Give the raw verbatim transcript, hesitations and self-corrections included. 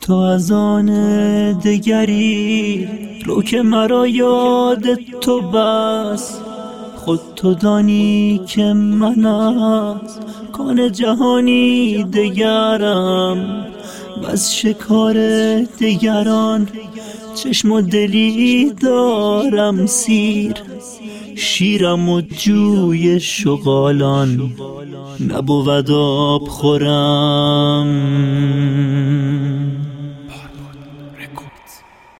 تو از آن دگری رو که مرا یاد تو بس. خود تو دانی که من از کان جهانی دگرم، بس شکار دگران چشم و دلی دارم سیر. شیرم و جوی شغالان نبود آب خورم.